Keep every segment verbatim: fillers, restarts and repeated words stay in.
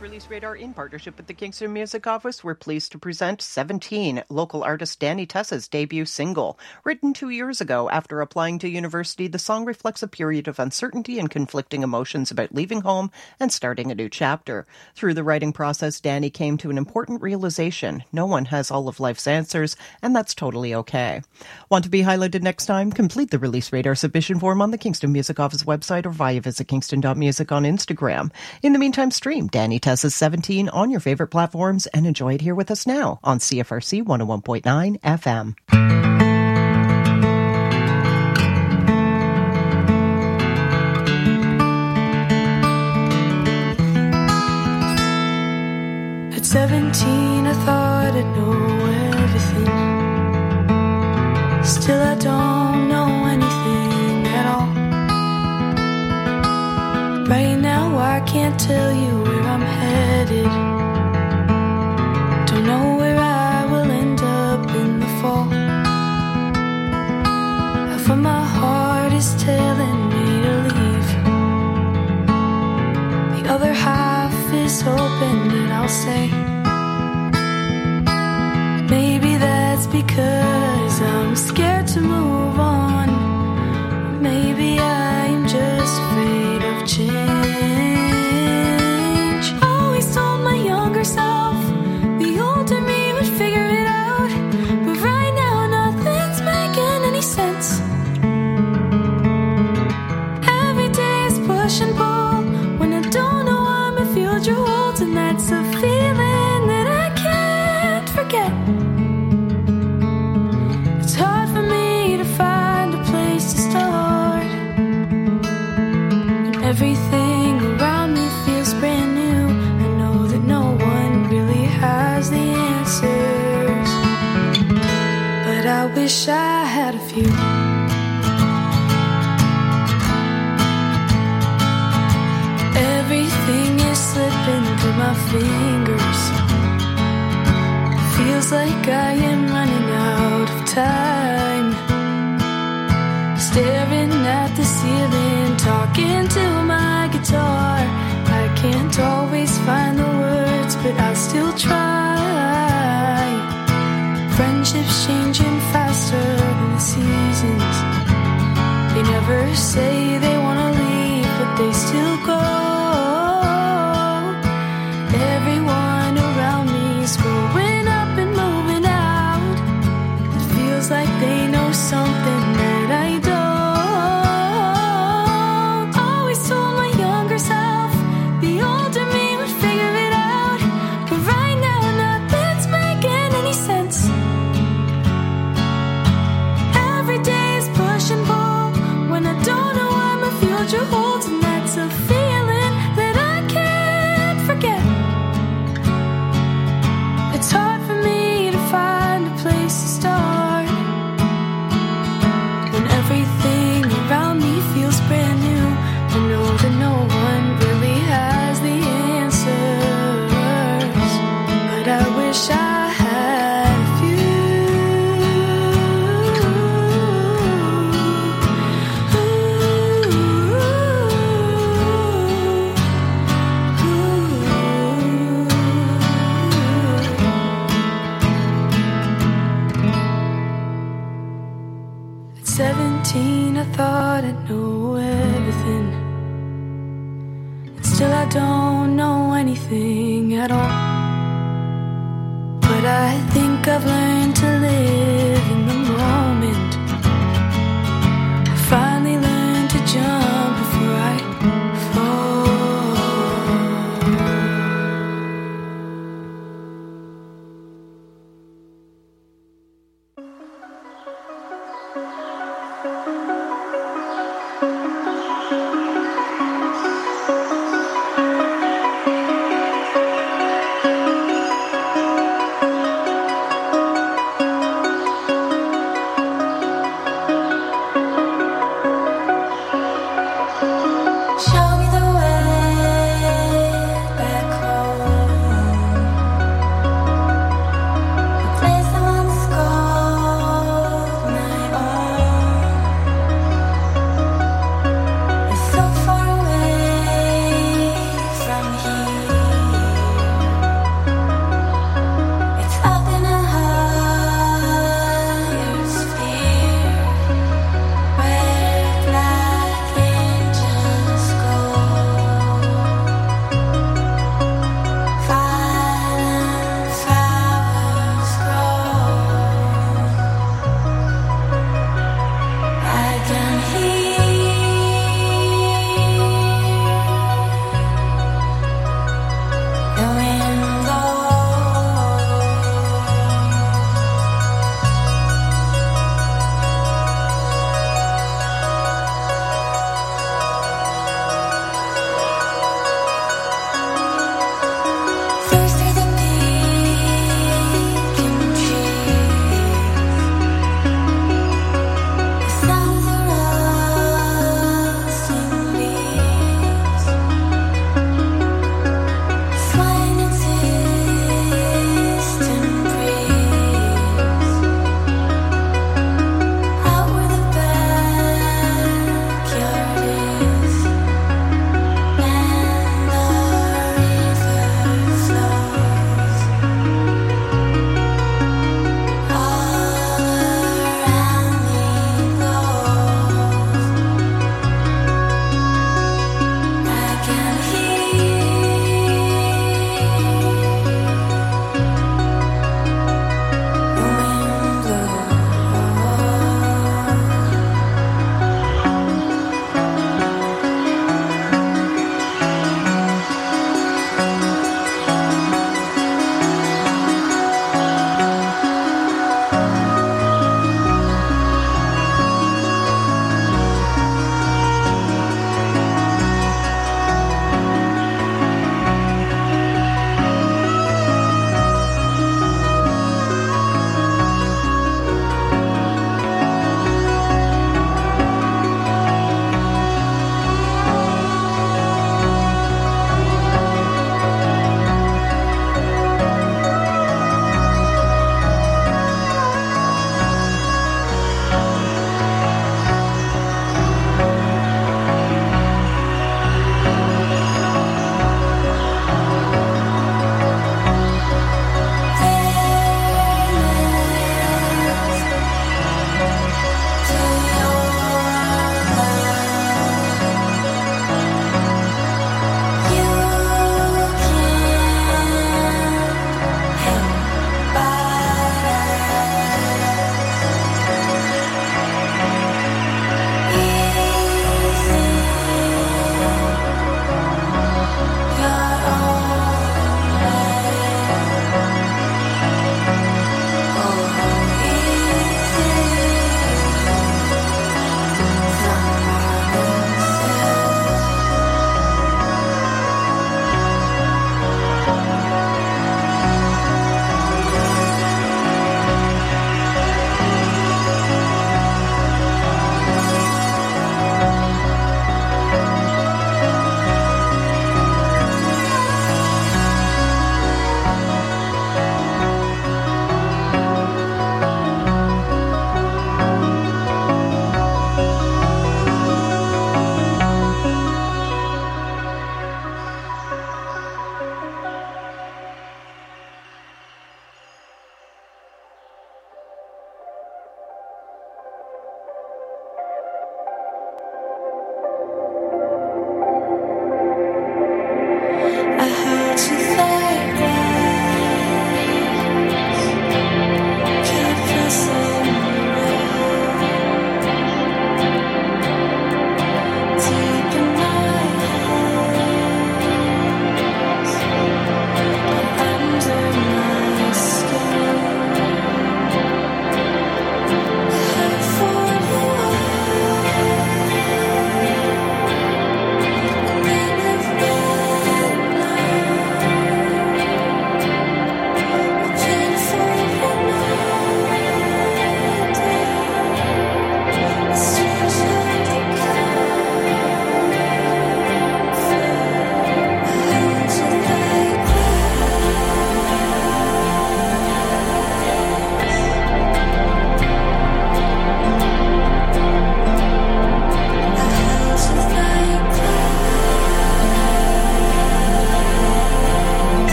Release Radar, in partnership with the Kingston Music Office, we're pleased to present seventeen, local artist Danny Tessa's debut single. Written two years ago after applying to university, the song reflects a period of uncertainty and conflicting emotions about leaving home and starting a new chapter. Through the writing process, Danny came to an important realization. No one has all of life's answers, and that's totally okay. Want to be highlighted next time? Complete the Release Radar submission form on the Kingston Music Office website or via visit kingston dot music on Instagram. In the meantime, stream Danny Tessa's seventeen on your favorite platforms and enjoy it here with us now on C F R C one oh one point nine F M. At seventeen, I thought I'd know everything. Still, I don't know anything at all. Right now, I can't tell you where I'm headed. Don't know where I will end up in the fall. Half of my heart is telling me to leave. The other half is hoping that I'll stay. Maybe that's because I'm scared to move on. Maybe I'm just afraid of change. Always told my younger self the older me would figure it out, but right now nothing's making any sense. Every day is push and pull. When I don't know, I'm a future holds, and that's a feeling that I can't forget. It's hard for me to find a place to start, and everything around me feels brand new. I know that no one really has the answers, but I wish I had a few. Everything is slipping through my fingers. Feels like I am running out of time. Staring at the ceiling, talking to my guitar. I can't always find the words, but I'll still try. Friendships changing faster than the seasons. They never say they wanna leave, but they still go. Everyone around me is growing up and moving out. It feels like they know something that I don't. Always told my younger self the older me would figure it out, but right now nothing's making any sense. Every day is push and pull. When I don't know what my future holds, and that's a feeling that I can't forget. It's hard for me to find a place to start, when everything around me feels brand new. I know that no one really has the answers, but I wish I had a few. At seventeen, I thought I'd know everything, and still I don't know anything at all. But I think I've learned to live in the moment. I finally learned to jump before I fall.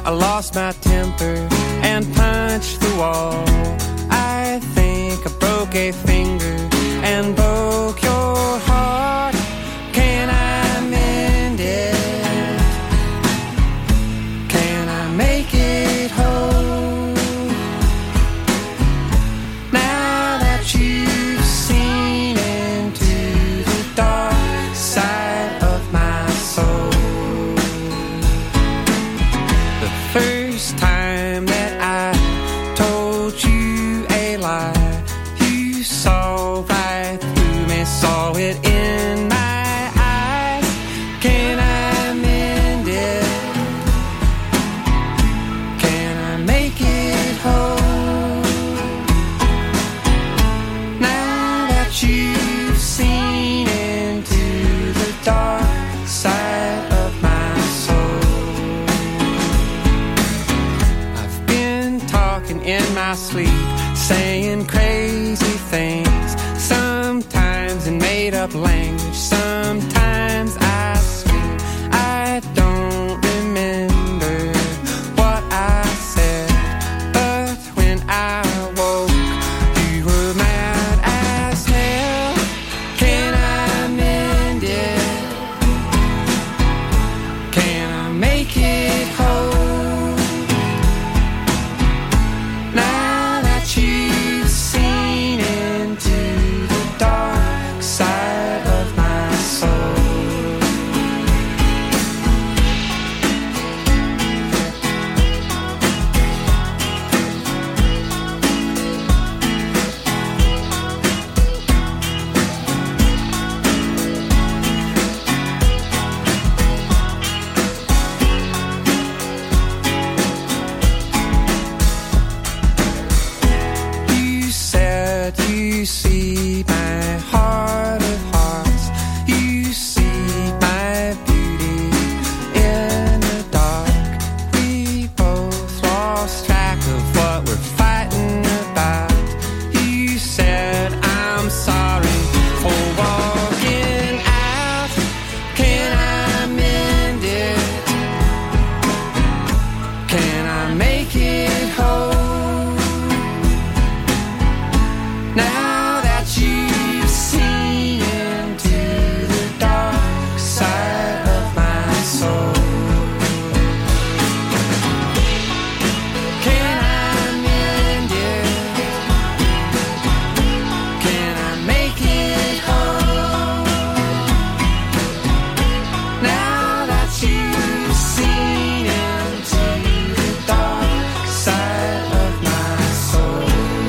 I lost my temper and punched the wall. I think I broke a finger and broke your heart. Can I mend it? Can I make it whole? Now that you've seen into the dark side of my soul. The first time that I told you a lie, you saw right through me, saw it in my eyes. Can I mend it? Can I make it whole? Now that you've seen into the dark side of my soul. I've been talking in my sleep, saying crazy things, sometimes in made-up language, sometimes I scream. I don't remember what I said, but when I woke, you were mad as hell. Can I mend it? Can I make it whole? Now that you've seen into the dark side of my soul. You said you see my heart of hearts. You see my beauty in the dark. We both lost track of what we're fighting about. You said I'm sorry for walking out. Can I mend it? Can I make it whole? Now that you've seen into the dark side of my soul. Can I mend it? Can I make it whole? Now that you've seen into the dark side of my soul.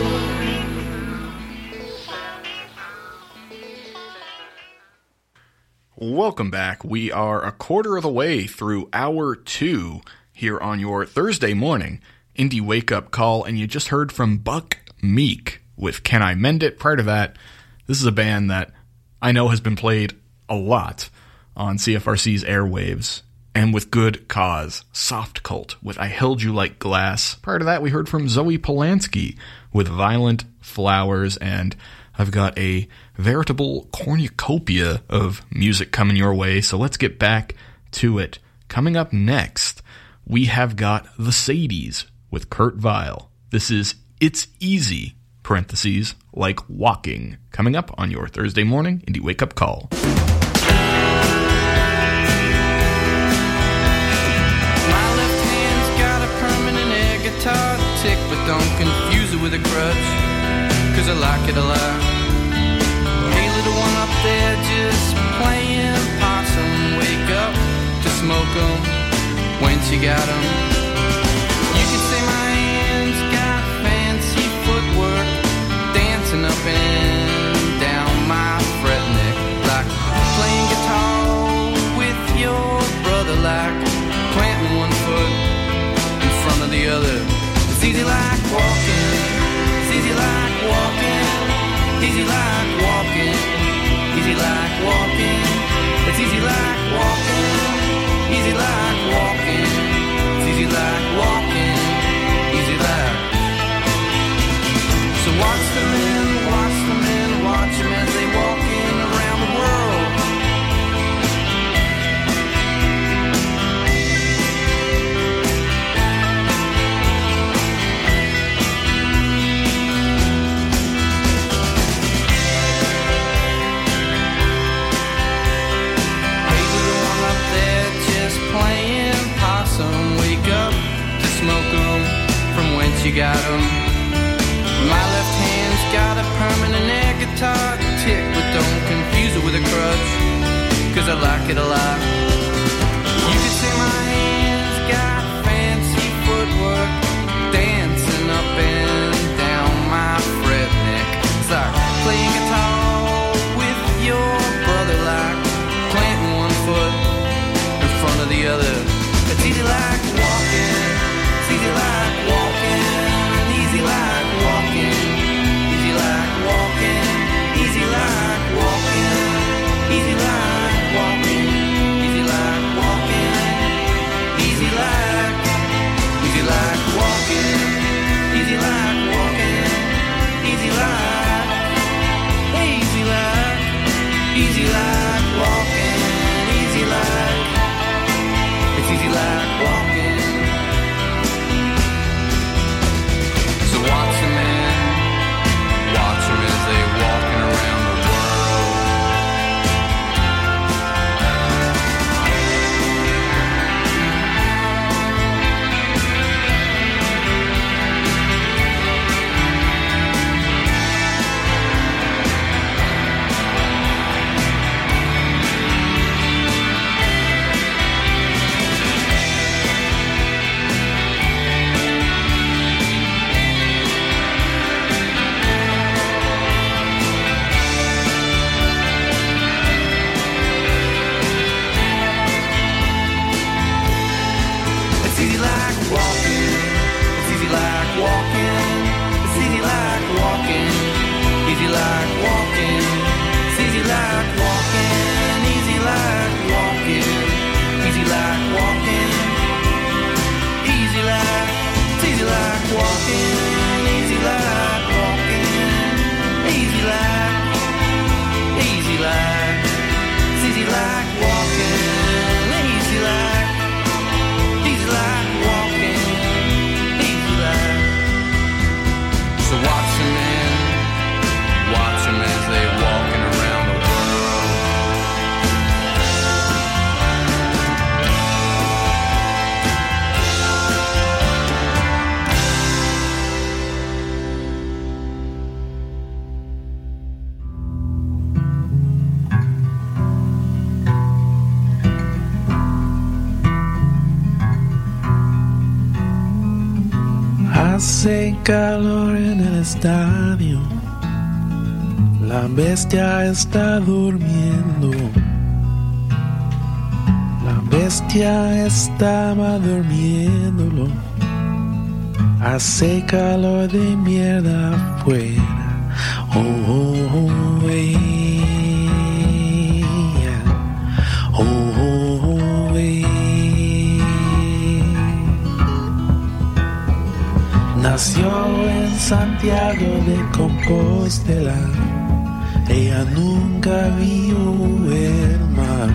Welcome back. We are a quarter of the way through hour two here on your Thursday morning Indie Wake Up Call, and you just heard from Buck Meek with Can I Mend It? Prior to that, this is a band that I know has been played a lot on C F R C's airwaves, and with good cause. Soft Cult with I Held You Like Glass. Prior to that, we heard from Zoe Polanski with Violent Flowers, and I've got a veritable cornucopia of music coming your way, so let's get back to it. Coming up next, we have got The Sadies with Kurt Vile. This is It's Easy, parentheses, like walking, coming up on your Thursday morning Indie Wake Up Call. My left hand's got a permanent air guitar tick, but don't confuse it with a grudge, cause I like it a lot. Hey little one up there just playing possum, wake up to smoke 'em once you got 'em. You can say my hands got fancy footwork, dancing up and down my fret neck, like playing guitar with your brother, like planting one foot in front of the other. It's easy like walking, it's easy like walking, easy like walking, easy like walking. It's easy like walking, easy like walking, it's easy it alive. You could say my hands got fancy footwork, dancing up and down my fret neck. It's like playing guitar with your brother, like planting one foot in front of the other. It's easy like walking, it's easy like walking, easy like walking, easy like walking, easy like walking, easy like walking, easy like walking, easy like, easy like walking, easy like walking, easy like, easy like, easy like walking, easy like, it's easy like walking. So watch them in, watch them as they walking around the world. It's easy like walking, it's easy like walking, it's easy like walking, easy like walking, it's easy like walking, easy like walking, easy like walking, easy like, it's easy like walking, easy like walking, easy like, easy like, it's easy like walking, easy like, easy like walking, easy like. So watch them in, watch them as they walking around the world. Hace calor en el estadio, la bestia está durmiendo, la bestia estaba durmiéndolo. Hace calor de mierda afuera, oh, oh, oh, eh, oh, oh, oh, eh. Nació en Santiago de Compostela, ella nunca vio el mar,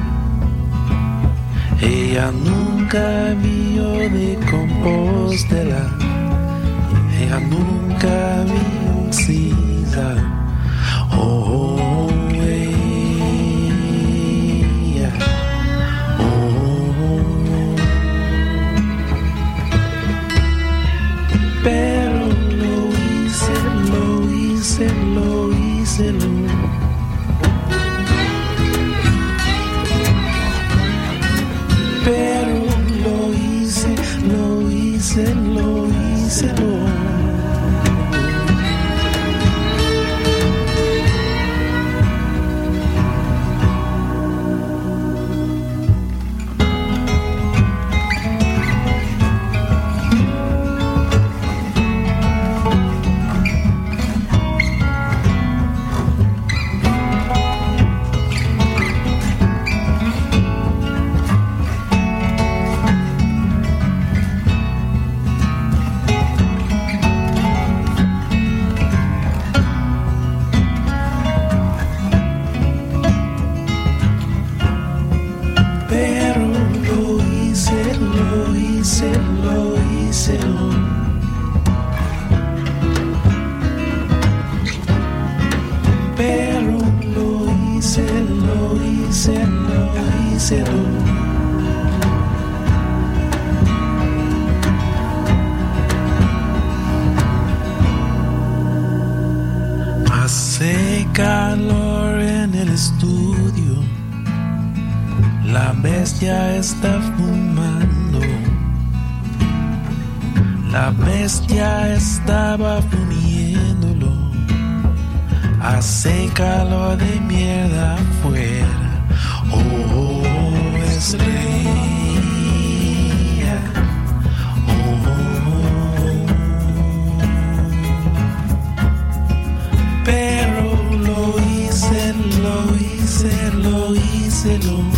ella nunca vio de Compostela, ella nunca vio Cisa, oh, oh, ella, oh, oh. Pero lo hice, lo hice, lo hice, lo Pero lo hice, lo hice, lo hice, lo Hace calor en el estudio, La bestia está fumando. La bestia estaba fundiéndolo. Hace calor de mierda afuera. Oh, oh, es real. Oh, oh. Pero lo hice, lo hice, lo hice, lo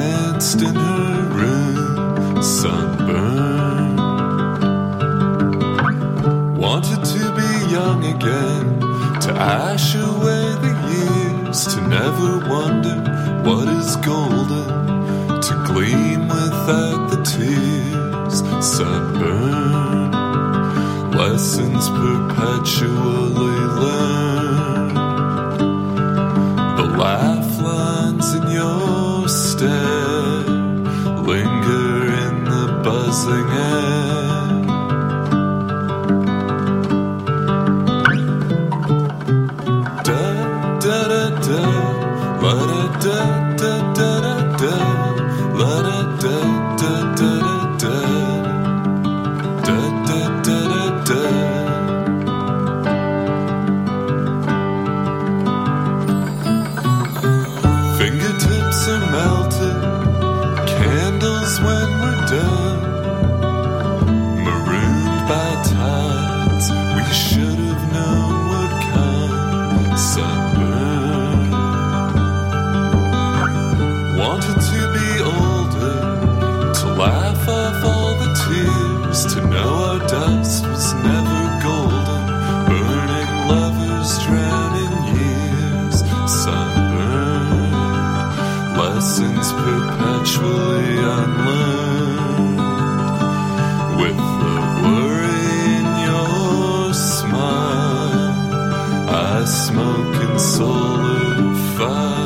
danced in her room, sunburned. Wanted to be young again, to ash away the years, to never wonder what is golden, to gleam without the tears, sunburned. Lessons perpetually learned. The laugh lines in your stare linger in the buzzing air. Da da da da, la da da da da da, la da da da da da, da da da da. Fingertips are melted, candles when we're done, marooned by tides we should have known would come, sunburned. Wanted to be older, to laugh off all the tears, to know our dust was never golden, burning lovers drowning years, sunburned. Lessons perpetually unlearned. With the worry in your smile, I smoke in solar fire.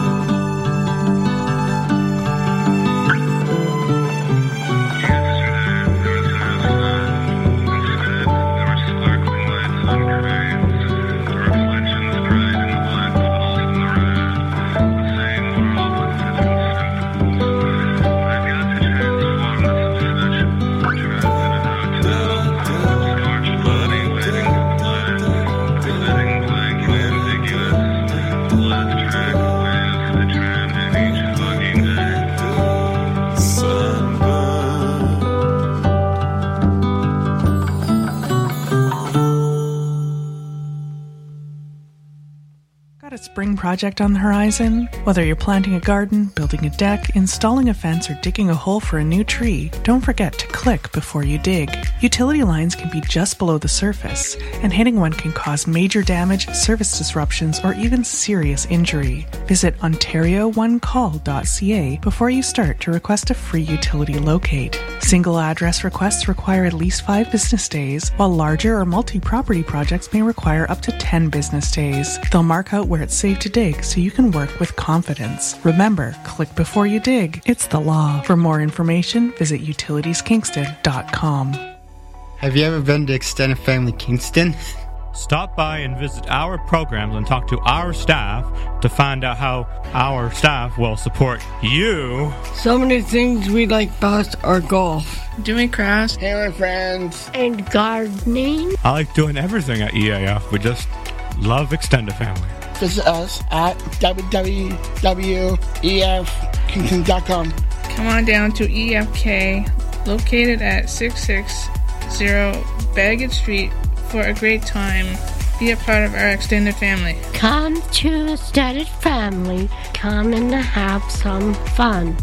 Spring project on the horizon? Whether you're planting a garden, building a deck, installing a fence, or digging a hole for a new tree, don't forget to click before you dig. Utility lines can be just below the surface, and hitting one can cause major damage, service disruptions, or even serious injury. Visit ontario one call dot c a before you start to request a free utility locate. Single address requests require at least five business days, while larger or multi-property projects may require up to ten business days. They'll mark out where it's safe to dig so you can work with confidence. Remember, click before you dig. It's the law. For more information, visit utilities kingston dot com. Have you ever been to Extended Family Kingston? Stop by and visit our programs and talk to our staff to find out how our staff will support you. So many things we like best are golf, doing crafts, hanging with friends, and gardening. I like doing everything at E A F. We just love Extended Family. Visit us at w w w dot e f kingston dot com. Come on down to E F K, located at six six zero Baggett Street, for a great time. Be a part of our extended family. Come to Extended Family. Come and have some fun.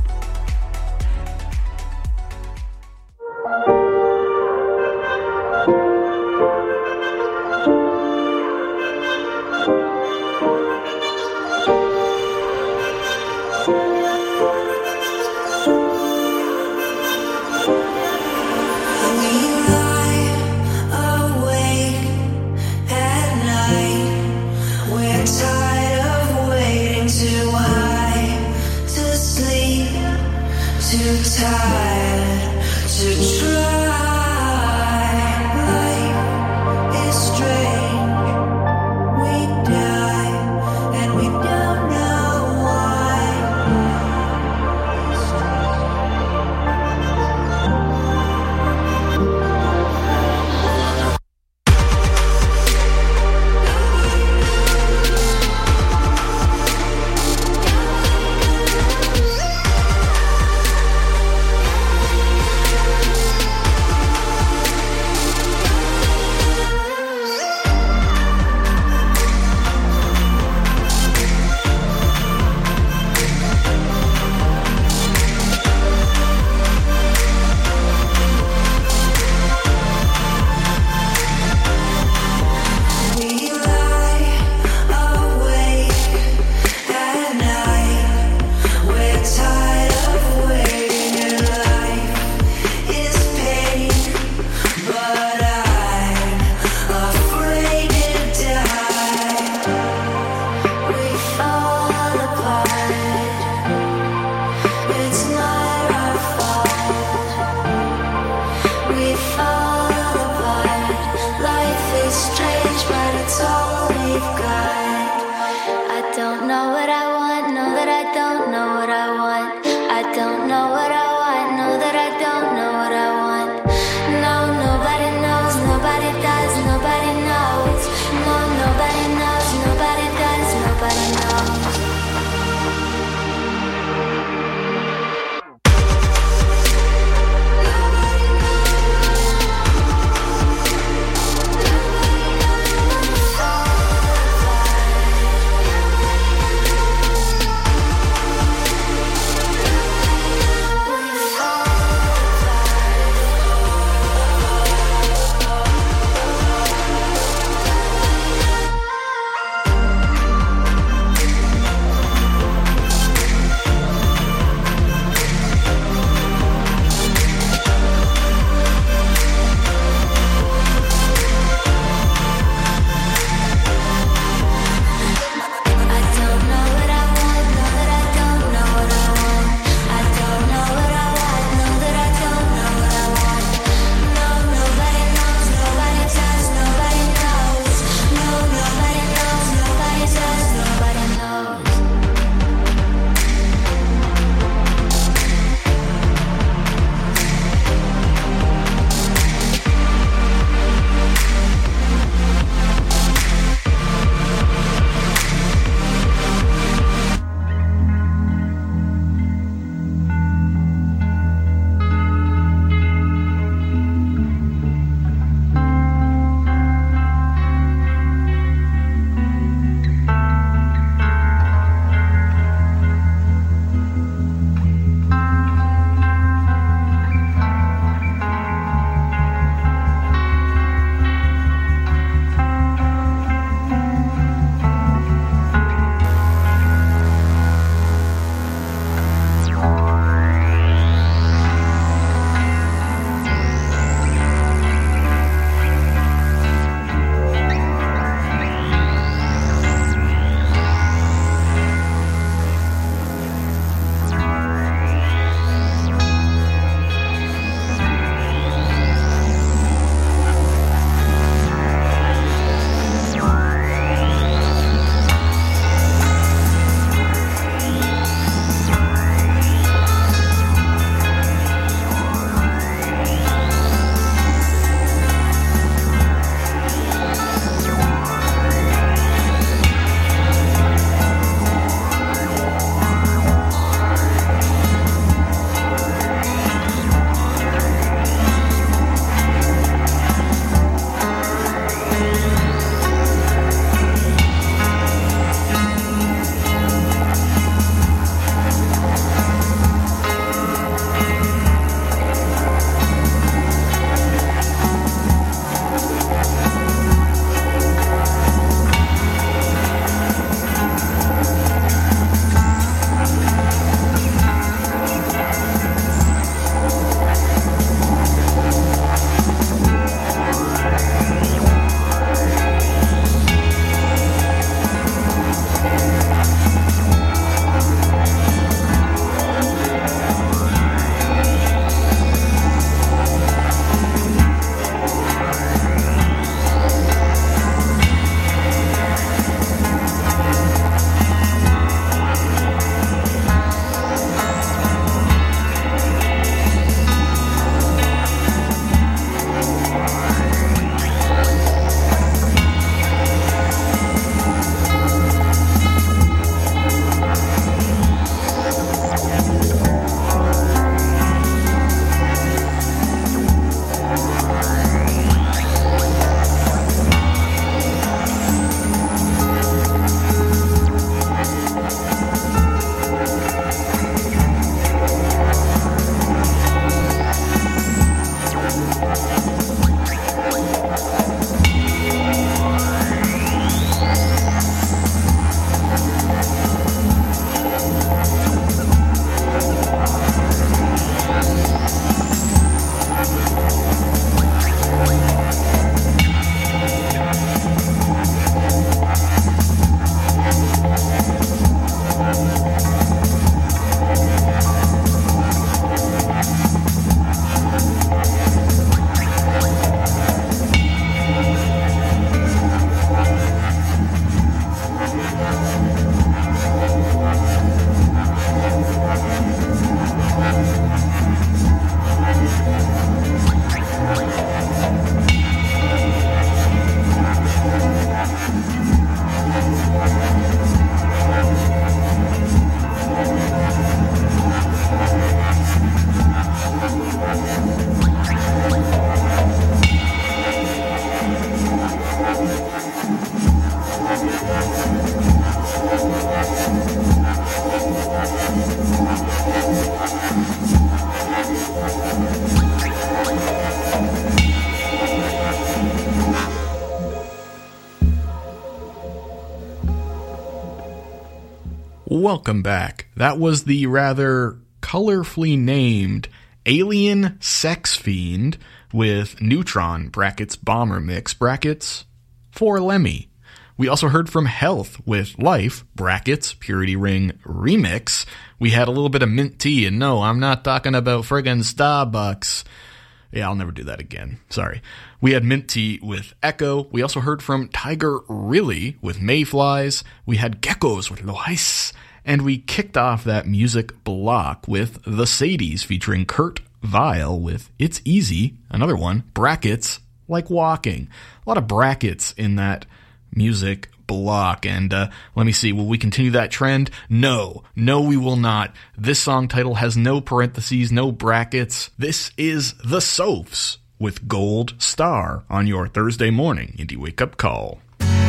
welcome back. That was the rather colorfully named Alien Sex Fiend with Neutron, brackets Bomber Mix, brackets for Lemmy. We also heard from Health with Life, brackets Purity Ring Remix. We had a little bit of mint tea, and no, I'm not talking about friggin' Starbucks. Yeah, I'll never do that again. Sorry. We had mint tea with Echo. We also heard from Tiger Really with Mayflies. We had Geckos with Lois. And we kicked off that music block with The Sadies featuring Kurt Vile with It's Easy. Another one, brackets, like walking. A lot of brackets in that music block. And uh, let me see, will we continue that trend? No, no we will not. This song title has no parentheses, no brackets. This is The Sophs with Gold Star on your Thursday morning Indie Wake Up Call.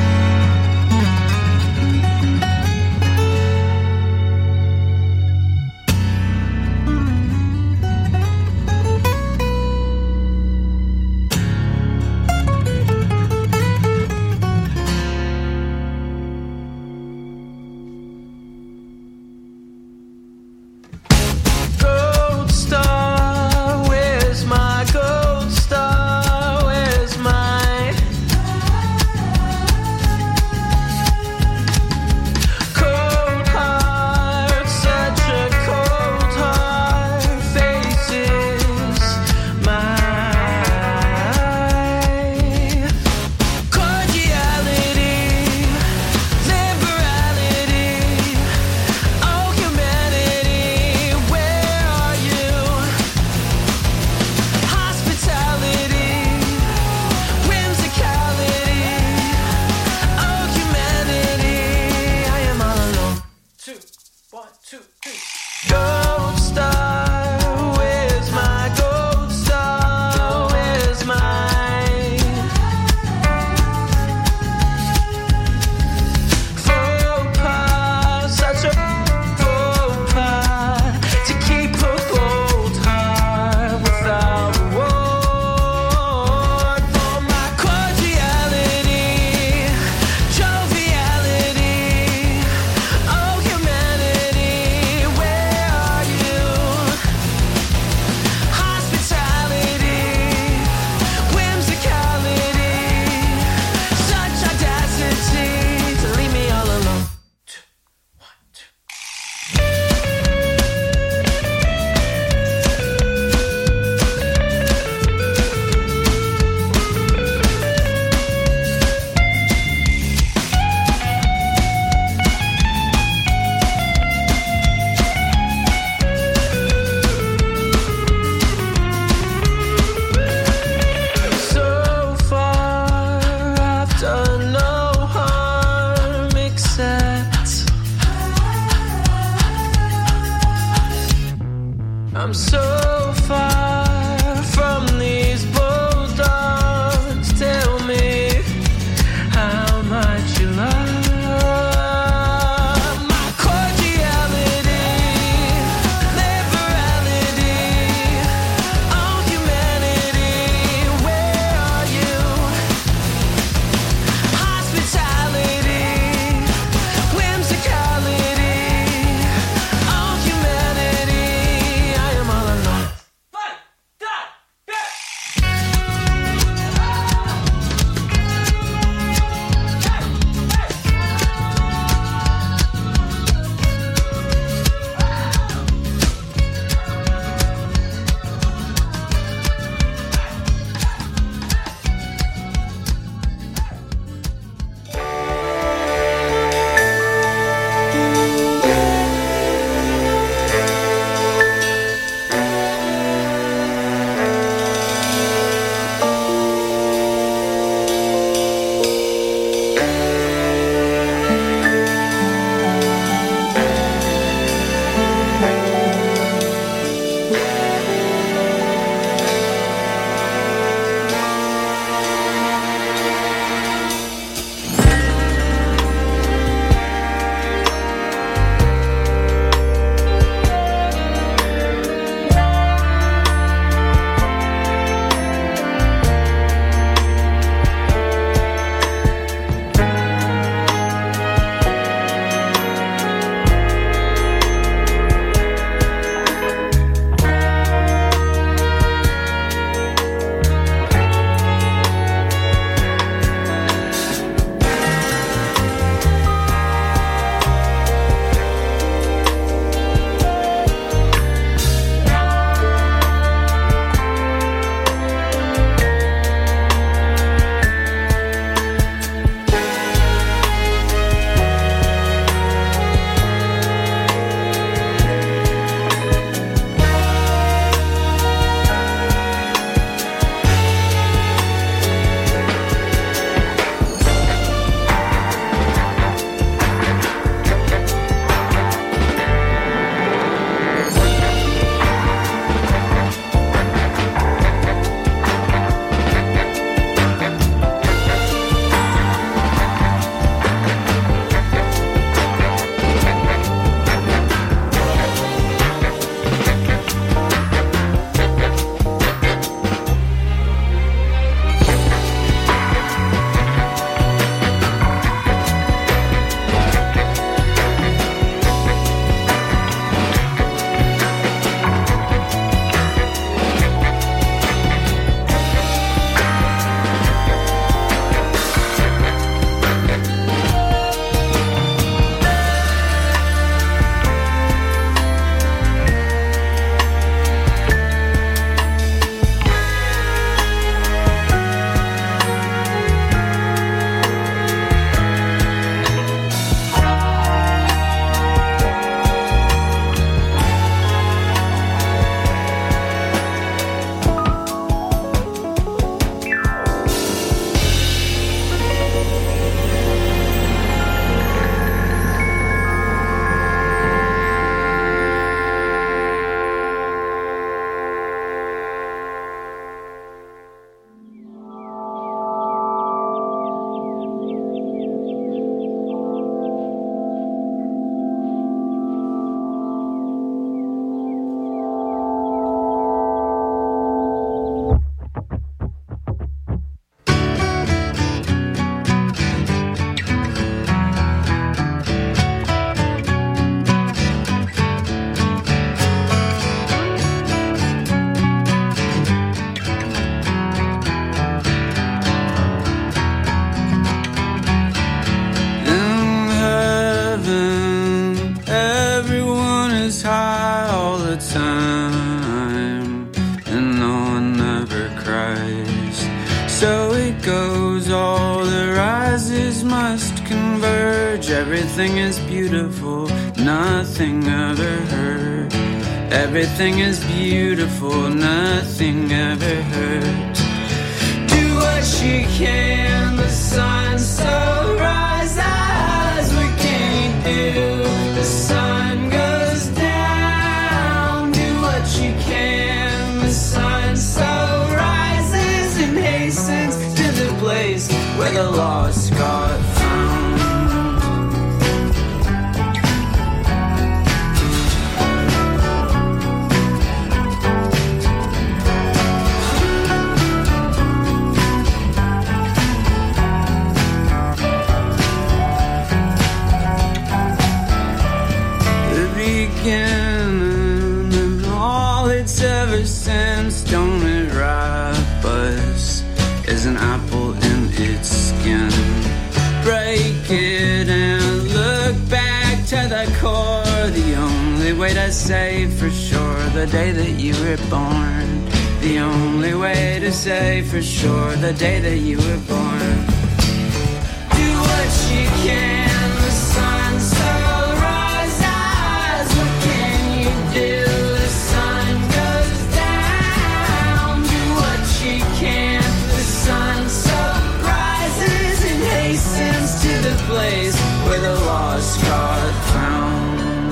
I'm so far from these bulldogs. Tell me how much you love my cordiality, liberality, oh humanity. Where are you? Hospitality, whimsicality, oh humanity. I am all alone. One, Everything is beautiful, nothing ever hurt. Everything is beautiful, nothing ever hurt. Do what you can, the sun so rise as what can you do? The sun goes down. Do what you can, the sun so rises and hastens to the place where the lost got found. And all it's ever since, don't it wrap us as an apple in its skin? Break it and look back to the core. The only way to say for sure the day that you were born. The only way to say for sure the day that you were born. Do what you can, the sun so do. The sun goes down. Do what you can. The sun so rises and hastens to the place where the lost got found.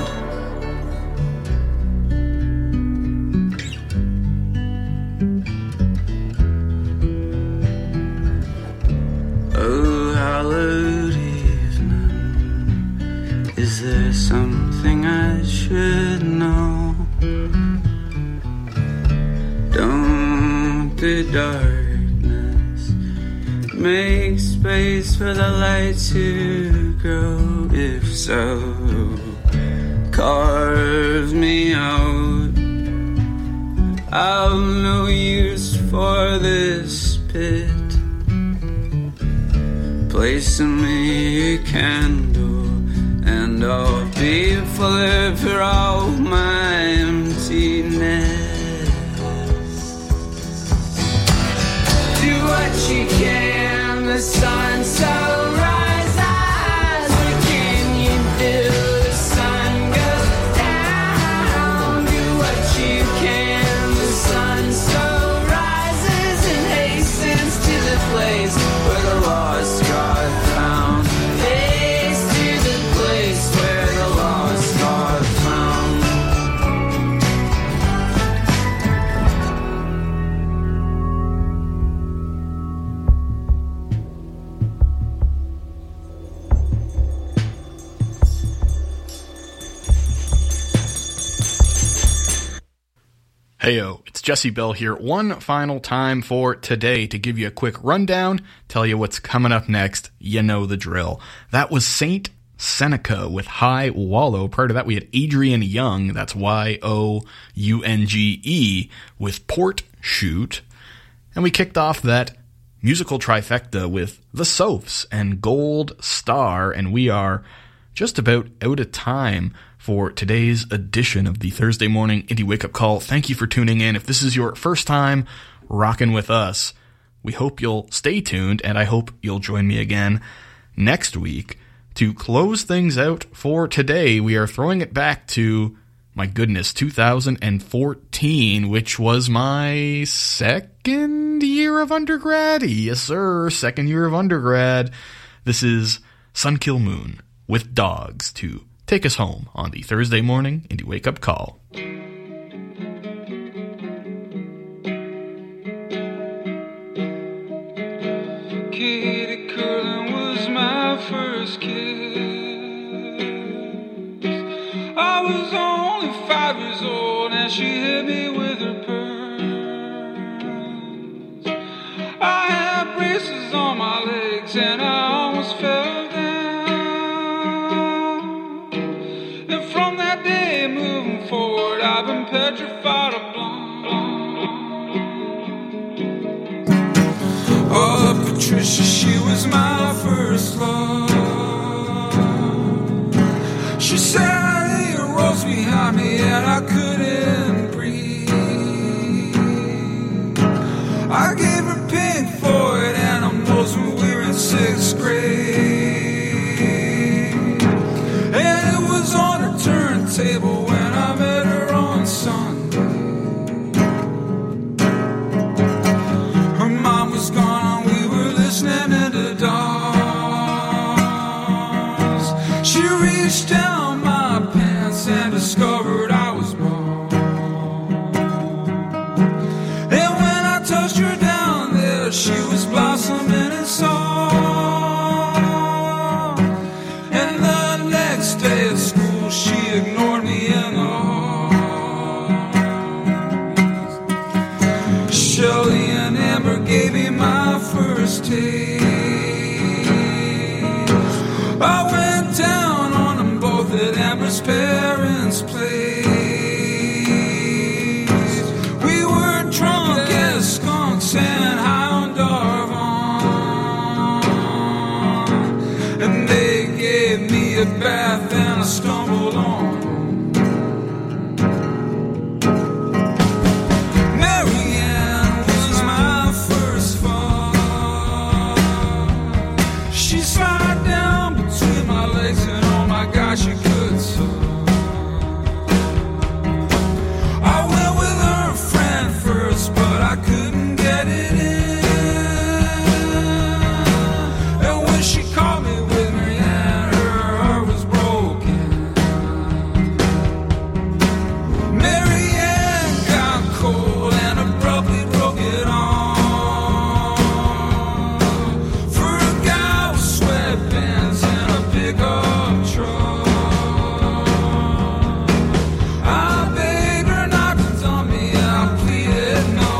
Oh, hallowed evening. Is there something I should know? Don't the darkness make space for the light to grow? If so, carve me out. I've no use for this pit. Place me a candle and I'll be full for all my emptiness. Do what you can, the sun so rises. What can you do? The sun goes down. Do what you can, the sun so rises and hastens to the place where the lost got found. Haste to the place where the lost got found. Heyo, it's Jesse Bell here. One final time for today to give you a quick rundown, tell you what's coming up next. You know the drill. That was Saint Seneca with High Wallow. Prior to that, we had Adrian Young, that's Y O U N G E, with Port Shoot. And we kicked off that musical trifecta with The Sophs and Gold Star, and we are just about out of time for today's edition of the Thursday Morning Indie Wake Up Call. Thank you for tuning in. If this is your first time rocking with us, we hope you'll stay tuned, and I hope you'll join me again next week. To close things out for today, we are throwing it back to, my goodness, two thousand fourteen, which was my second year of undergrad. Yes, sir, second year of undergrad. This is Sunkill Moon with Dogs to take us home on the Thursday Morning Indie Wake Up Call. Kitty Curlin was my first kiss. I was only five years old and she hit me with her pearls. I had braces on my legs and I almost fell down. And from that day moving forward, I've been petrified of blonde. Oh, Patricia, she was my first love. She sat in rows behind me and I couldn't breathe. I gave her Pink Floyd and I'm when we were in sixth grade. table when I met her on Sunday. Her mom was gone, we were listening in the dark. She reached down my pants and discovered I was born. And when I touched her down there, she was blossoming in song. And the next day at school, she ignored me in the hall. Shelley and Amber gave me my first taste. I went down on them both at Amber's parents' place. We were drunk as skunks and high on Darvon. And they gave me a bath and I stumbled on. Marianne was my first fall. She slid down between my legs and oh my gosh, she could so. I went with her friend first, but I couldn't get it in. And when she caught me with Marianne, her heart was broken. Marianne got cold and abruptly broke it off. For a guy with sweatbands and a pickup truck. I begged her not to dump me, I pleaded no.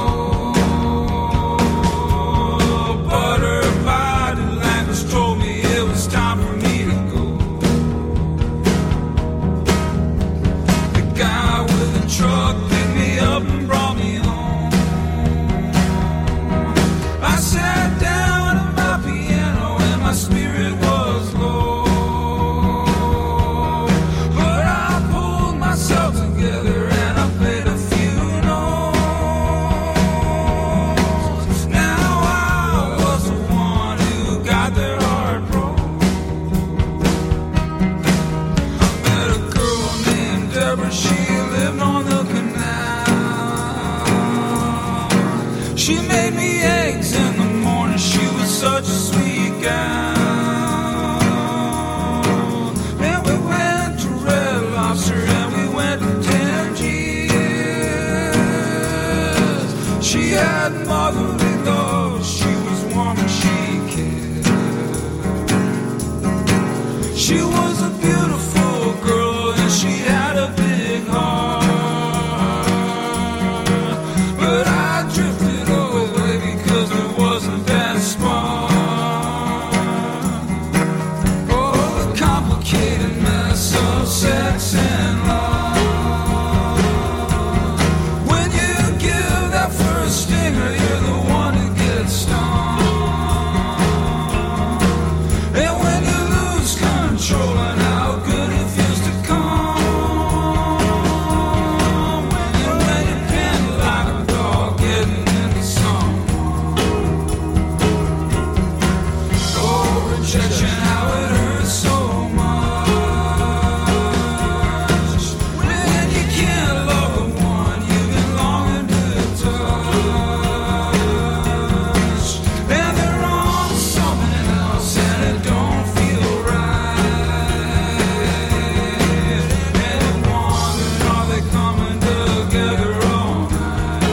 But her body language told me it was time for me to go. The guy with the truck picked me up and brought me home. I sat down at my piano and my spirit was low. But I pulled myself together and I played a few notes. Now I was the one who got their heart broke. I met a girl named Deborah, she lived on the canal. She made me eggs in the morning, she was such a sweet gal. And we went to Red Lobster and we went to Tangiers. She had motherly thoughts